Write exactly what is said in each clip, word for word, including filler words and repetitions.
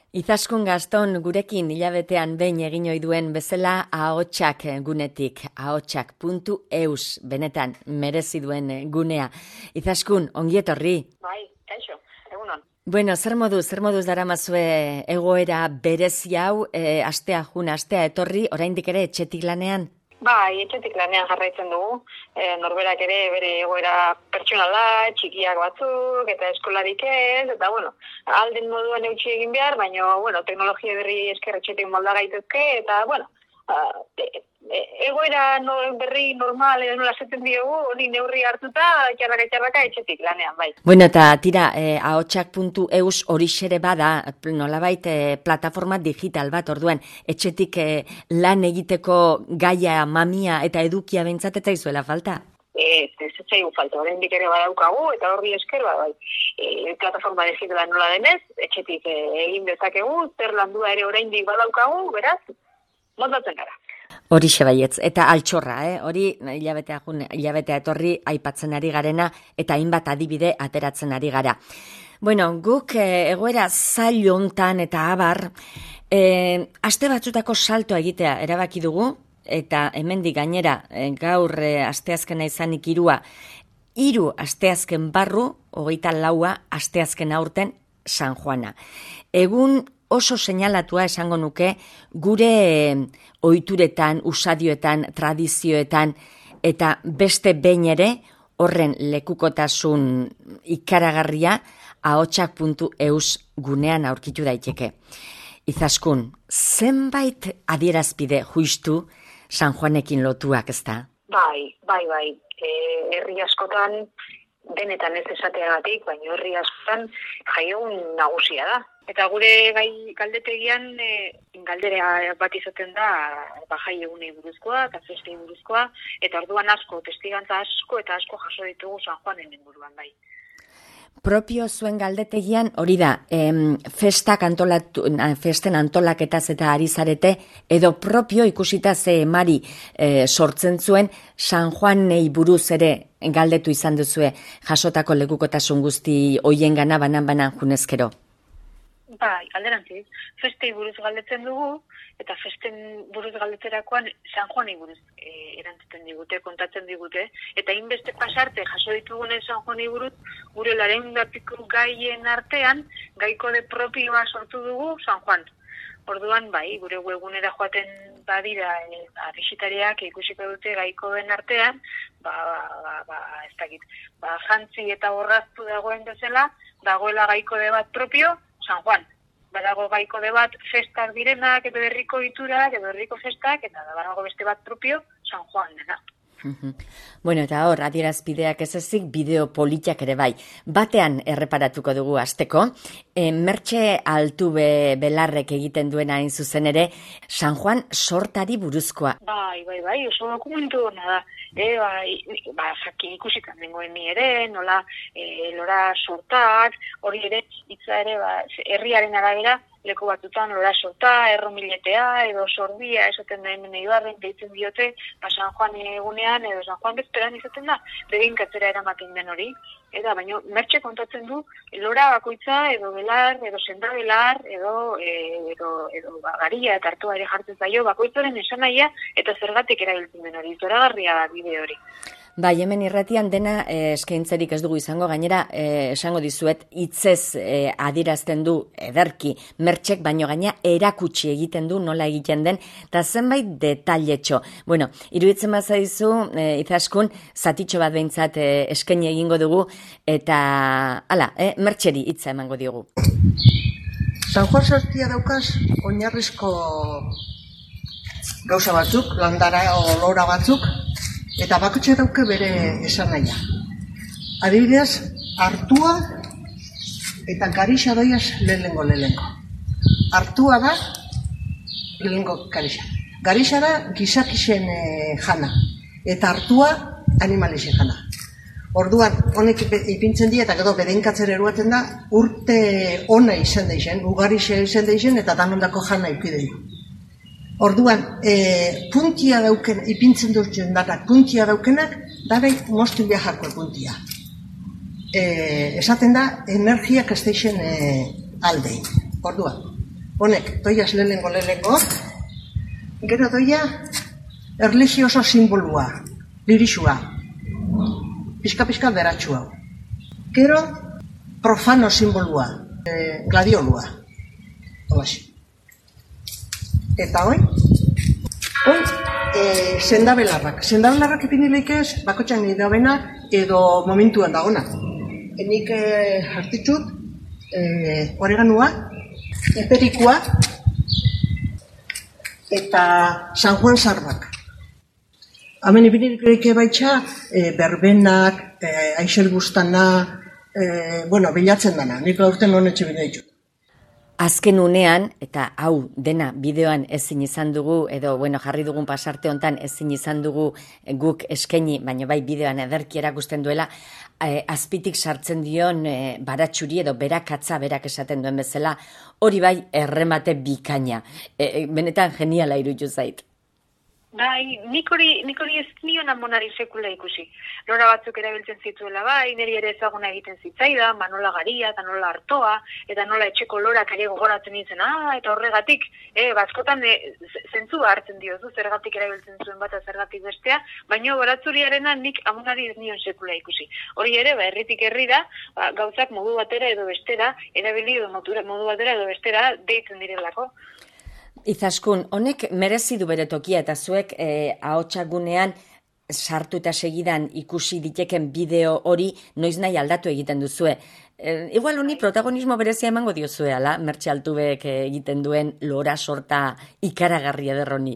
Izaskun Gaston gurekin hilabetean behin egin ohi duen bezala ahotsak gunetik, ahotsak puntu eus, benetan merezi duen gunea. Izaskun, ongi etorri. Bai, kaixo, egunon. Bueno, zer moduz, zer moduz daramazue egoera berezi hau, e, astea jun, astea etorri, oraindik ere etxetik lanean? Bai, etxetik lanean jarraitzen dugu, e, norberak ere bere egoera pertsonala, txikiak batzuk, eta eskolarik ez, eta bueno, alden moduan eutxi egin behar, baina, bueno, teknologia berri esker etxetik molda gaitezke, eta, bueno, uh, e, e, egoera no, berri normal, edo nola zetzen diogu, hori neurri hartuta, txarraka txarraka etxetik lanean, bai. Bueno, eta tira, e, ahotsak puntu eus hori xere bada, nolabait e, plataforma digital bat, orduan, etxetik e, lan egiteko gaia, mamia eta edukia behintzat ez zaizuela falta? Ez, ez zaigu falta, oraindik ere badaukagu, eta horri esker, ba, bai, e, plataforma digitala nola denez, etxetik e, egin dezakegu, zer landua ere oraindik badaukagu, beraz, moldatzen gara. Horixe baietz, eta altxorra, eh? Hori hilabetea, hilabetea etorri aipatzen ari garena eta hainbat adibide ateratzen ari gara. Bueno, guk eh, egoera zail hontan eta abar, eh, aste batzutako saltoa egitea erabaki dugu, eta hemendik gainera eh, gaur eh, asteazkena izanik hirua, hiru asteazken barru, hogeita laua asteazken aurten San Juana. Egun oso seinalatua esango nuke gure ohituretan, usadioetan, tradizioetan eta beste behin ere horren lekukotasun ikaragarria ahotsak puntu eus gunean aurkitu daiteke. Izaskun, zenbait adierazpide juistu San Juanekin lotuak, ezta? Bai, bai, bai. E, herri askotan denetan ez esateagatik, baina herri askotan jaiogun nagusia da. Eta gure gai galdetegian e, galdera bat izaten da ba, jai egunei buruzkoa eta festei buruzkoa, eta orduan asko, testigantza asko eta asko jaso ditugu San Juanen inguruan bai. Propio zuen galdetegian hori da, em, festak antolatu, festen antolaketaz eta ari zarete, edo propio ikusita ze emari e, sortzen zuen San Juanei buruz ere galdetu izan duzue jasotako lekukotasun guzti hoien gana banan-banan junezkero. Bai, alderantziz, festei buruz galdetzen dugu, eta festen buruz galdetzerakoan San Juanei buruz e, erantzuten digute, kontatzen digute, eta inbeste pasarte jaso ditugunen San Juanei buruz, gure lareundapiko gaien artean, gaikode propioa sortu dugu San Juan. Orduan, bai, gure webgunera joaten badira, e, ba, bisitariak ikusiko dute gaikoen artean, ba, ba, ba, ez dakit, ba, jantzi eta borraztu dagoen bezala, dagoela gaikode bat propio, San Juan. Badago gaikode bat festak direnak, edo herriko iturak, edo herriko festak, eta badago beste bat propio San Juan dena. Bueno, eta hor, adierazpideak ez ezik, bideo politiak ere bai. Batean erreparatuko dugu hasteko, e, Mertxe Altube Belarrek egiten duena hain zuzen ere, San Juan sortari buruzkoa. Bai, bai, bai, oso dokumentu hona da. E, bai, ba, jakin ikusikan dengoen ni ere, nola, e, lora sortak, hori ere, hitza ere, ba, herriaren arabera, leku batutan lora sorta, erromiletea, edo sordia, esaten da hemen eibarren, deitzen diote, ba, San Juan egunean, edo San Juan bezperan izaten da, beginkatzera eramaten den hori. Eta baina Mertxe kontatzen du, lora bakoitza, edo belar, edo senda belar, edo, e, edo, edo ba, garia eta hartua ere jartzen zaio, bakoitzaren esanahia eta zergatik erabiltzen den hori, zoragarria da bide hori. Bai, hemen irratian dena eh, eskaintzerik ez dugu izango, gainera eh, esango dizuet hitzez eh, adierazten du ederki Mertxek, baino gaina erakutsi egiten du nola egiten den, eta zenbait detailetxo. Bueno, iruditzen bazaizu, eh, Izaskun, zatitxo bat behintzat eh, eskaini egingo dugu, eta hala, eh, Mertxeri hitza emango diogu. San Juan sortia daukaz, oinarrizko gauza batzuk, landara o lora batzuk, eta bakotxe dauke bere esan nahia. Adibidez, hartua eta garixa doiaz lehenengo lehenengo. Hartua da lehenengo garixa. Garixa da gizakixen e, jana, eta hartua animalixen jana. Orduan, honek ipintzen di eta gero bedenkatzen eruaten da, urte ona izan deixen, ugarixe izan deixen, eta danondako jana ikidei. Orduan, e, puntia dauken, ipintzen duzien datak puntia daukenak, dabe moztin biajarko puntia. E, esaten da, energiak ez deixen e, aldein. Orduan, honek, doiaz lehengo lehengo, gero doia erlijioso simbolua, lirixua, pixka-pixka beratxua. Gero profano simbolua, eh, gladiolua. Holaxi. Eta hoi, hoi, eh, sendabelarrak. Sendabelarrak ipinileik ez, bakotxan idabena edo momentuan dagona. Enik eh, hartitxut, eh, oreganua, eperikua, eta San Juan Zarbak. Hemen ipinileik baitxa, eh, berbenak, eh, aixel bustana, eh, bueno, bilatzen dana. Nik aurten honetxe bide ditut. Azken unean, eta hau dena bideoan ezin izan dugu, edo bueno, jarri dugun pasarte hontan ezin izan dugu guk eskaini, baina bai bideoan ederki erakusten duela, eh, azpitik sartzen dion eh, baratxuri edo berakatza berak esaten duen bezala, hori bai erremate bikaina. Eh, benetan geniala iruditu zait. Bai, nik hori, nik hori ez nion amonari sekula ikusi. Lora batzuk erabiltzen zituela bai, niri ere ezaguna egiten zitzaida, manola garia, eta nola hartoa, eta nola etxeko lorak ere gogoratzen nintzen, ah, eta horregatik, eh, bazkotan e, zentzua hartzen diozu, zergatik erabiltzen zuen bat, zergatik bestea, baina baratzuriarena nik amonari ez nion sekula ikusi. Hori ere, ba, herritik herri da, ba, gauzak modu batera edo bestera, erabili edo modu batera edo bestera deitzen direlako. Izaskun, honek merezi du bere tokia eta zuek eh, ahotsagunean sartu eta segidan ikusi diteken bideo hori noiz nahi aldatu egiten duzue. Eh, igual honi protagonismo berezia emango diozue, ala, Mertxe Altubek egiten duen lora sorta ikaragarria derroni.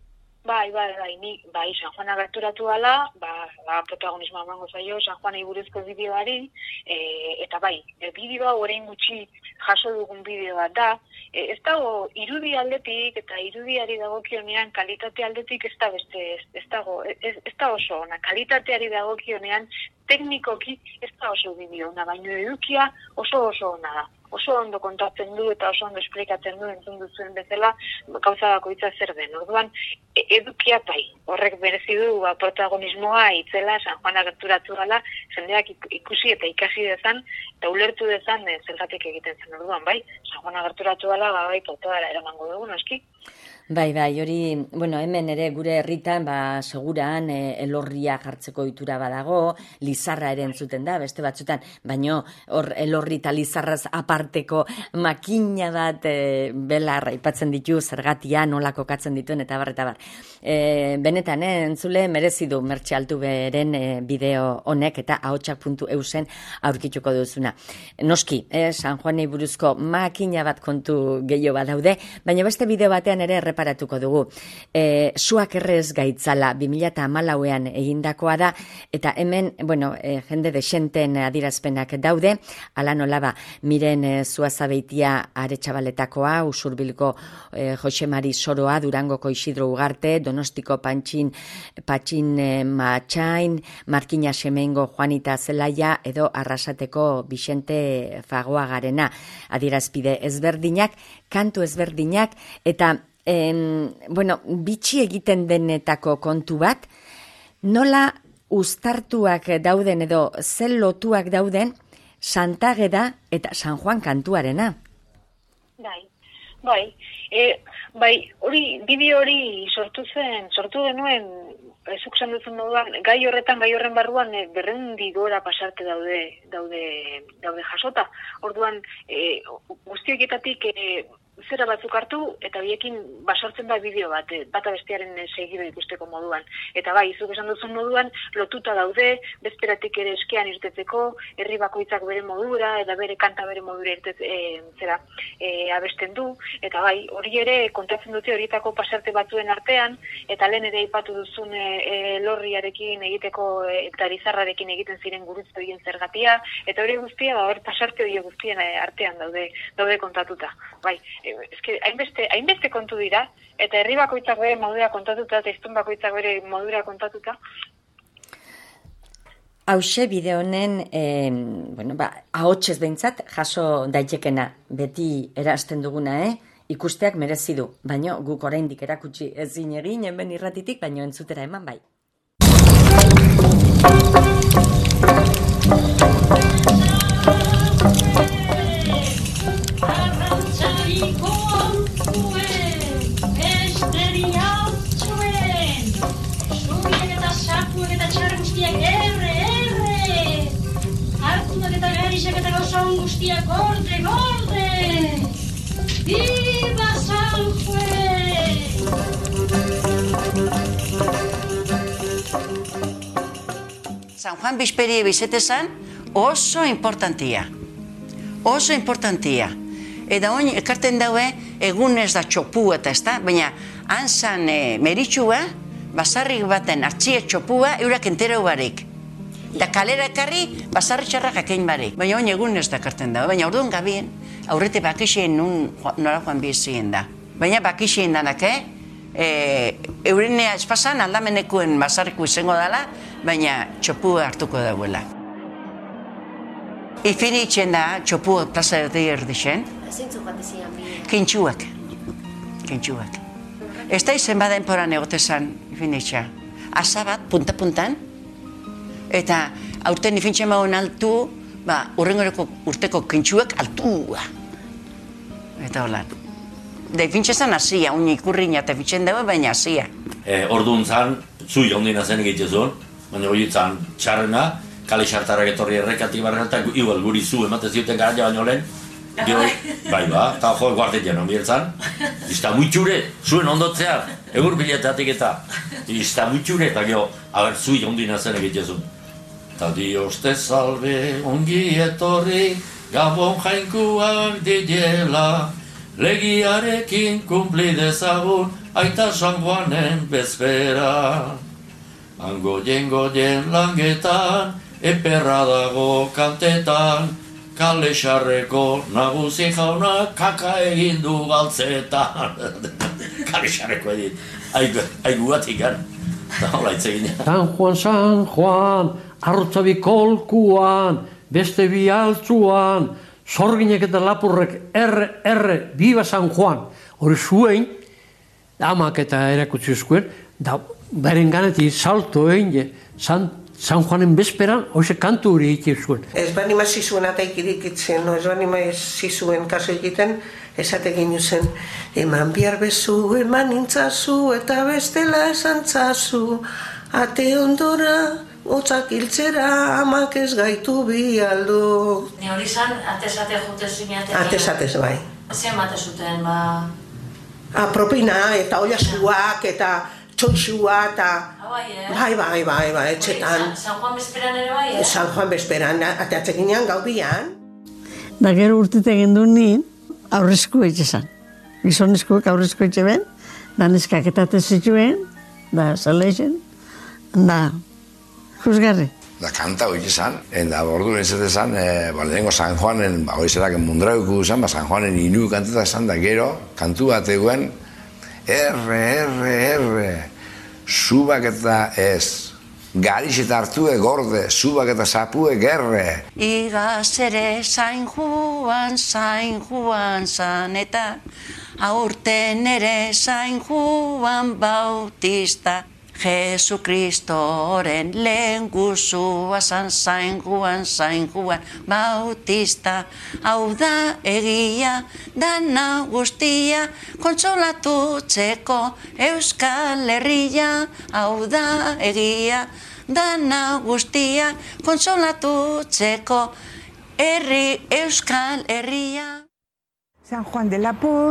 Bai, bai, bai, ni, bai, San Juana gerturatu ala, ba, ba, protagonismoa emango zaio, San Juana buruzko bideoari, e, eta bai, e, bideoa orain gutxi jaso dugun bideoa da, e, ez dago irudi aldetik eta irudiari dagokionean kalitate aldetik ez da beste, ez, ez dago, ez, ez da oso ona, kalitateari dagokionean teknikoki ez da oso bideo ona, baina edukia oso oso ona da. Oso ondo kontatzen du eta oso ondo esplikatzen du entzun duzuen bezala gauza bakoitza zer den. Orduan, edukia bai, horrek berezi du ba, protagonismoa itzela San Juana gerturatu gala, jendeak ikusi eta ikasi dezan, eta ulertu dezan e, zergatik egiten zen. Orduan, bai, San Juana gerturatu gala, ba, bai, potodara eramango dugu, noski? Bai, bai, hori, bueno, hemen ere gure herritan, ba, seguran, e, elorria jartzeko ohitura badago, lizarra ere entzuten da, beste batzutan, baino hor elorri eta lizarraz aparteko makina bat e, belar aipatzen ditu, zergatia, nola kokatzen dituen, eta bar, eta bar. E, benetan, eh, entzule merezi du Mertxe Altuberen e, bideo honek eta ahotsak puntu eusen aurkituko duzuna. Noski, eh, San Juanei buruzko makina bat kontu gehiago badaude, baina beste bideo batean ere paratuko dugu. E, suak errez gaitzala bi mila hamalauean egindakoa da, eta hemen, bueno, e, jende desenten adirazpenak daude, ala nolaba, miren e, Zuazabeitia Aretxabaletakoa, Usurbilko e, Josemari Soroa, Durangoko Isidro Ugarte, Donostiko Pantxin, Patxin e, Matxain, Markina Semengo Juanita Zelaia, edo Arrasateko Bixente Fagoagarena, adirazpide ezberdinak, kantu ezberdinak, eta En, bueno, bitxi egiten denetako kontu bat, nola uztartuak dauden edo zel lotuak dauden Santageda eta San Juan kantuarena. Bai, bai, e, bai, hori, bideo hori sortu zen, sortu denuen, ezuk esan duzun moduan, gai horretan, gai horren barruan, e, berrendi gora pasarte daude, daude, daude jasota. Orduan, e, guztioietatik, e, zera batzuk hartu, eta biekin basortzen da bideo bat, bata bestearen segido ikusteko moduan. Eta bai, zuk esan duzun moduan, lotuta daude, bezperatik ere eskean irtetzeko, herri bakoitzak bere modura, eta bere kanta bere modura irtez, e, zera, e, abesten du, eta bai, hori ere kontatzen dute horietako pasarte batzuen artean, eta lehen ere aipatu duzun e, e, lorriarekin egiteko, e, eta erizarrarekin egiten ziren gurutzu egin zergatia, eta hori guztia, ba, hori pasarte hori guztien artean daude, daude kontatuta. Bai, eske hainbeste hainbeste kontu dira eta herri bakoitzak bere modura kontatuta eta hiztun bakoitzak bere modura kontatuta. Hauxe bideo honen eh, bueno, ba, ahotsez behintzat jaso daitekena beti erasten duguna, eh? Ikusteak merezi du, baina guk oraindik erakutsi ezin egin hemen irratitik, baina entzutera eman bai. Arrantzariko bestia gorde, gorde! Viva San Juan! San Juan bizperie bizetezan oso importantia. Oso importantia. Eta oin ekarten daue egun ez da txopu eta ez da, baina hanzan e, meritxua, basarrik baten hartzie txopua eurak enterau barik. Da kalera ekarri, basarri txarrak akein barik. Baina oin egun ez da ekarten daue, baina orduan gabien, aurrete bakixien nun nora joan bizien da. Baina bakixien danak, eh? E, eurenea espazan aldamenekuen basarriku izango dela, baina txopu hartuko dauela. Ifini itxen da, txopu plaza erdi erdixen. Zeintzuk bat ezian bi? Kintxuak. Kintxuak. Ez da izen baden poran egotezan, ifini itxa. Asa bat, punta-puntan. Eta aurten ifintxen bauen altu, ba, urrengoreko urteko kintxuak altua. Eta holan. Da ifintxezan asia, un ikurriña eta fitxen dago, baina asia. E, orduan zan, zu jondina zen egitezun, baina hori zan txarrena, kale xartarak etorri errekatik barren, eta igual guri zu ematen zioten garaia baino lehen, gero, bai ba, eta jo, guardetean hon biertzan, izta muitxure, zuen ondotzea, egur bileteatik eta, izta muitxure, eta gero, haber zu jondina zen egitezun. Ta Dios te salve, ongi etorri, Gabon jainkuak didiela, legiarekin kumpli dezagun, aita San Juanen bezpera. Angoien goien langetan, eperra dago kantetan, kale xarreko nagusi jauna kaka egin du galtzetan. Kale xarreko egin, aigu bat ikan. Eta hola itzegin. San Juan, San Juan, arrotzabi kolkuan, beste bi altzuan, zorginek eta lapurrek erre, erre, biba San Juan. Hori zuen, amak eta erakutsi zuen, da beren ganetik salto egin, San, San Juanen bezperan, hoxe kantu hori egiten zuen. Ez bani ma zizuen ataik irikitzen, no? Ez bani ma zizuen kaso egiten, esatekin zen, eman bihar bezu, eman intzazu, eta bestela esantzazu, ate ondora, hotzak hiltzera, amak ez gaitu bi aldo. Ni hori zan, atezate jute zinatek? Atezatez bai. Zer mate zuten, ba... Ah, propina, eta oiasuak, eta txoixua, eta... Bai, eh? Bai, bai, bai, bai, etxetan. San Juan bezperan ere bai, eh? San Juan bezperan, ateatzekinean gaudian. Da gero urtite gendu nien, aurrezko etxezan. Gizonezkoek aurrezko etxe ben, da neskak etate zituen, da saleixen, da juzgarri. Da kanta hori izan, da ordu nintzete zan, e, lehenko San Juanen, ba, hori zerak mundrauku izan, ba, San Juanen inu kanteta zan, da gero, kantu bat eguen, erre, erre, erre, zubak eta ez, garix eta hartue gorde, zubak eta zapue gerre. Igaz ere San Juan, San Juan zan, eta aurten ere San Juan Bautista. Jesucristoren lehen guzua zan San Juan, San Juan Bautista. Hau da egia, dana guztia, kontsolatutzeko Euskal Herria. Hau da egia, dana guztia, kontsolatutzeko herri Euskal Herria. San Juan de la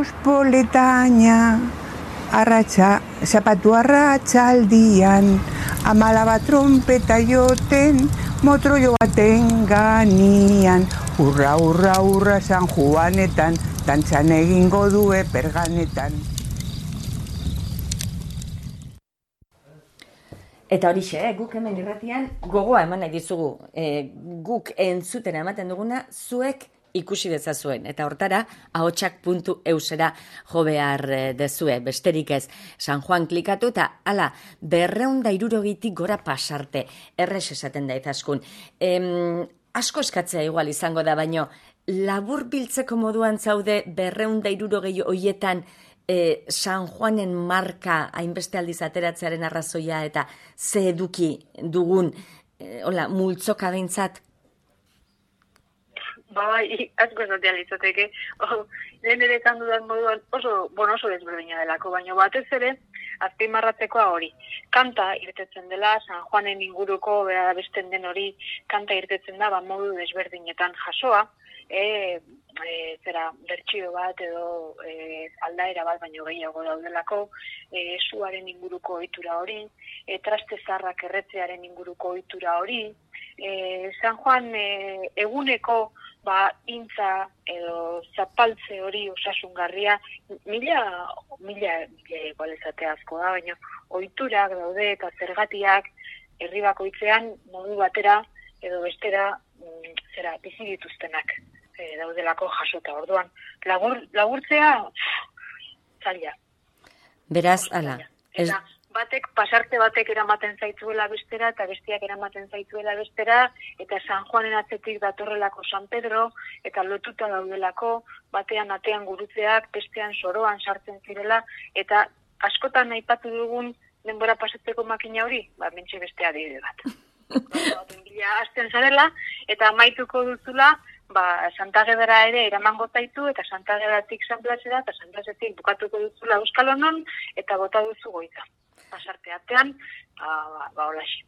Pospoletaña, arratxa, zapatu arratxa aldian, amalaba trompeta joten, motrollo baten ganian. Urra, urra, urra San Juanetan, dantzan egingo due perganetan. Eta horixe, eh? Guk hemen irratian gogoa eman nahi dizugu. E, guk entzuten ematen duguna, zuek ikusi dezazuen. Eta hortara, ahotsak puntu eusera jo behar dezue. Besterik ez, San Juan klikatu eta ala, berreun da irurogitik gora pasarte. Errez esaten da izaskun. Em, asko eskatzea igual izango da, baino labur biltzeko moduan zaude berreun da irurogei hoietan e, San Juanen marka hainbeste aldiz ateratzearen arrazoia eta ze eduki dugun e, hola, multzoka behintzat. Bai, asko esatea litzateke. Oh, lehen ere esan dudan moduan oso, bon, oso desberdina delako, baina batez ere, azpimarratzekoa hori. Kanta irtetzen dela, San Juanen inguruko bera besten den hori kanta irtetzen da, ba, modu desberdinetan jasoa, e, e, zera bertsio bat edo e, aldaera bat baino gehiago daudelako, e, suaren inguruko ohitura hori, e, traste zarrak erretzearen inguruko ohitura hori, e, San Juan e, eguneko ba, intza edo zapaltze hori osasungarria, mila, mila, mila igualezatea asko da, baina ohiturak daude eta zergatiak herri bakoitzean modu batera edo bestera mm, zera bizi dituztenak e, daudelako jasota. Orduan, lagur, laburtzea zaila. Beraz, ala. Eta batek, pasarte batek eramaten zaituela bestera, eta bestiak eramaten zaituela bestera, eta San Juanen atzetik datorrelako San Pedro, eta lotuta daudelako, batean atean gurutzeak, bestean soroan sartzen zirela, eta askotan aipatu dugun denbora pasatzeko makina hori, ba, mentxe beste adibide bat. Bila hasten zarela, eta amaituko duzula, ba, Santagedara ere eramango zaitu, eta Santagedaratik San Blasera, eta San Blasetik bukatuko duzula Euskalonon, eta bota duzu goiza. Pasarte artean, ba, ba, holaxe.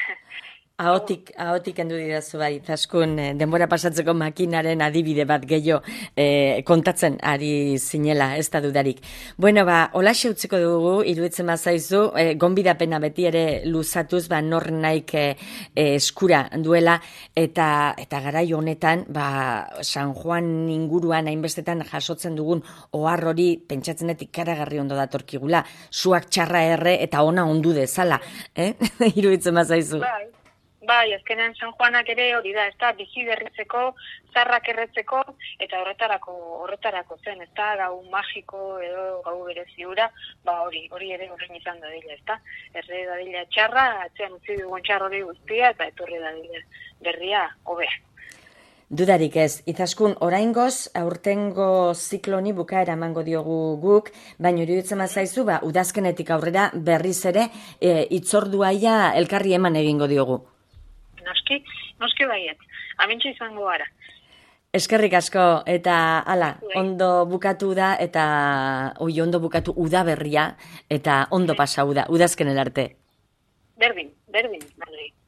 Ahotik, ahotik endu didazu bai, Izaskun, denbora pasatzeko makinaren adibide bat gehiago eh, kontatzen ari zinela, ez da dudarik. Bueno, ba, holaxe utziko dugu, iruditzen bazaizu, eh, gonbidapena beti ere luzatuz, ba, nor naik eh, eskura duela, eta eta garai honetan, ba, San Juan inguruan hainbestetan jasotzen dugun ohar hori pentsatzen dut ikaragarri ondo datorkigula, suak txarra erre eta ona ondu dezala, eh? Iruditzen bazaizu. Bai. Bai, azkenean San Juanak ere hori da, ez da, bizi berritzeko, zarrak erretzeko, eta horretarako horretarako zen, ez da, gau magiko edo gau bereziura, ba hori, hori ere horrein izan dadila, ez da, erre dadila txarra, atzean utzi dugun txarro hori guztia, eta etorri dadila berria, hobe. Dudarik ez, Izaskun, oraingoz, aurtengo zikloni bukaera emango diogu guk, baina iruditzen bazaizu, ba, udazkenetik aurrera berriz ere, e, itzorduaia elkarri eman egingo diogu. Noski, noski baiet. Amintxe izango gara. Eskerrik asko, eta ala, ondo bukatu da, eta oi ondo bukatu udaberria, eta ondo pasau da, udazkenera arte. Berdin, berdin, berdin.